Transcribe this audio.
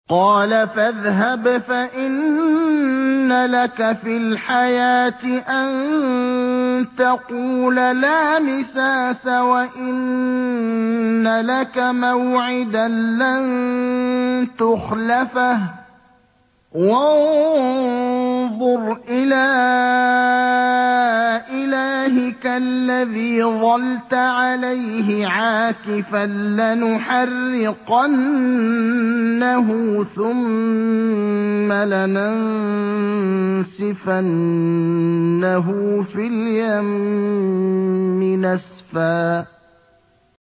قَالَ فَاذْهَبْ فَإِنَّ لَكَ فِي الْحَيَاةِ أَن تَقُولَ لَا مِسَاسَ ۖ وَإِنَّ لَكَ مَوْعِدًا لَّن تُخْلَفَهُ ۖ وَانظُرْ إِلَىٰ إِلَٰهِكَ الَّذِي ظَلْتَ عَلَيْهِ عَاكِفًا ۖ لَّنُحَرِّقَنَّهُ ثُمَّ لَنَنسِفَنَّهُ فِي الْيَمِّ نَسْفًا